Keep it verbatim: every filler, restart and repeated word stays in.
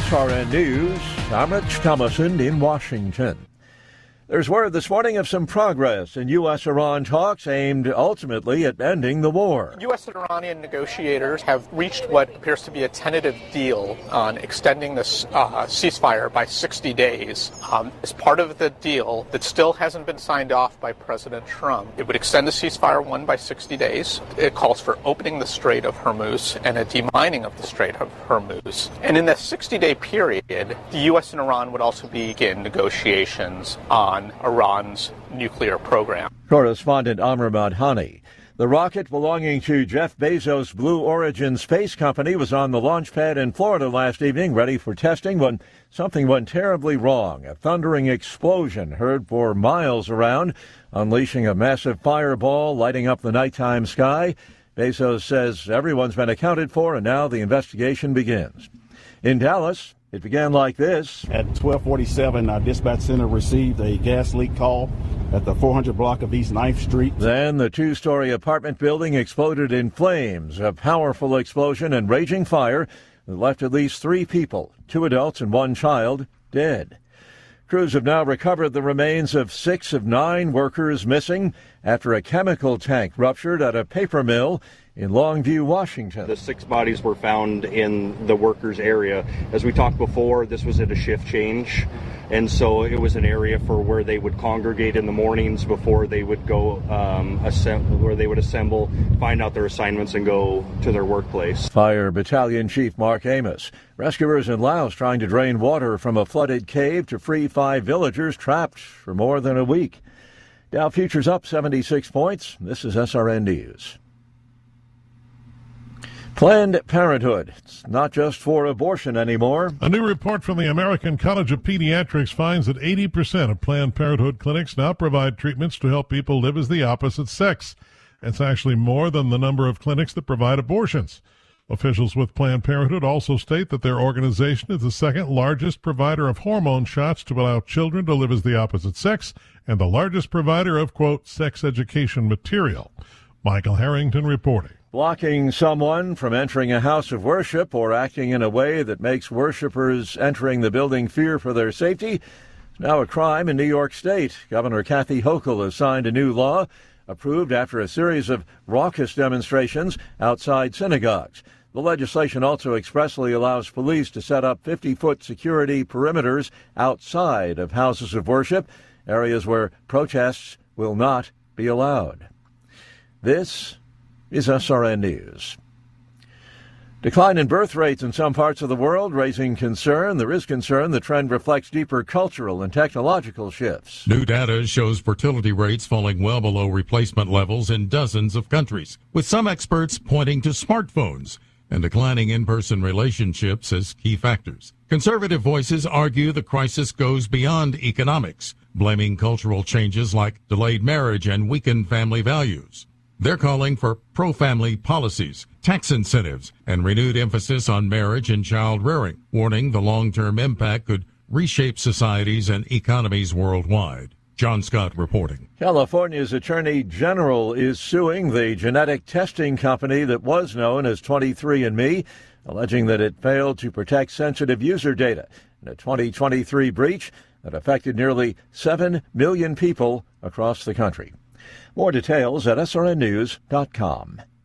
S R N News, I'm Rich Thomason in Washington. There's word this morning of some progress in U S Iran talks aimed ultimately at ending the war. U S and Iranian negotiators have reached what appears to be a tentative deal on extending this uh, ceasefire by sixty days. Um, as part of the deal that still hasn't been signed off by President Trump, it would extend the ceasefire one by sixty days. It calls for opening the Strait of Hormuz and a demining of the Strait of Hormuz. And in that sixty-day period, the U S and Iran would also begin negotiations on Iran's nuclear program. Correspondent Amr Madhani. The rocket belonging to Jeff Bezos' Blue Origin space company was on the launch pad in Florida last evening, ready for testing, when something went terribly wrong. A thundering explosion heard for miles around, unleashing a massive fireball, lighting up the nighttime sky. Bezos says everyone's been accounted for, and now the investigation begins. In Dallas, it began like this. At twelve forty-seven, our dispatch center received a gas leak call at the four hundred block of East ninth Street. Then the two-story apartment building exploded in flames, a powerful explosion and raging fire that left at least three people, two adults and one child, dead. Crews have now recovered the remains of six of nine workers missing after a chemical tank ruptured at a paper mill in Longview, Washington. The six bodies were found in the workers' area. As we talked before, this was at a shift change, and so it was an area for where they would congregate in the mornings before they would go, um, assemble, where they would assemble, find out their assignments, and go to their workplace. Fire Battalion Chief Mark Amos. Rescuers in Laos trying to drain water from a flooded cave to free five villagers trapped for more than a week. Dow futures up seventy-six points. This is S R N News. Planned Parenthood. It's not just for abortion anymore. A new report from the American College of Pediatrics finds that eighty percent of Planned Parenthood clinics now provide treatments to help people live as the opposite sex. It's actually more than the number of clinics that provide abortions. Officials with Planned Parenthood also state that their organization is the second largest provider of hormone shots to allow children to live as the opposite sex and the largest provider of, quote, sex education material. Michael Harrington reporting. Blocking someone from entering a house of worship or acting in a way that makes worshipers entering the building fear for their safety is now a crime in New York State. Governor Kathy Hochul has signed a new law approved after a series of raucous demonstrations outside synagogues. The legislation also expressly allows police to set up fifty-foot security perimeters outside of houses of worship, areas where protests will not be allowed. This is S R N News. Decline in birth rates in some parts of the world raising concern. There is concern the trend reflects deeper cultural and technological shifts. New data shows fertility rates falling well below replacement levels in dozens of countries, with some experts pointing to smartphones and declining in-person relationships as key factors. Conservative voices argue the crisis goes beyond economics, blaming cultural changes like delayed marriage and weakened family values. They're calling for pro-family policies, tax incentives, and renewed emphasis on marriage and child rearing, warning the long-term impact could reshape societies and economies worldwide. John Scott reporting. California's Attorney General is suing the genetic testing company that was known as twenty-three and me, alleging that it failed to protect sensitive user data in a twenty twenty-three breach that affected nearly seven million people across the country. More details at S R N news dot com.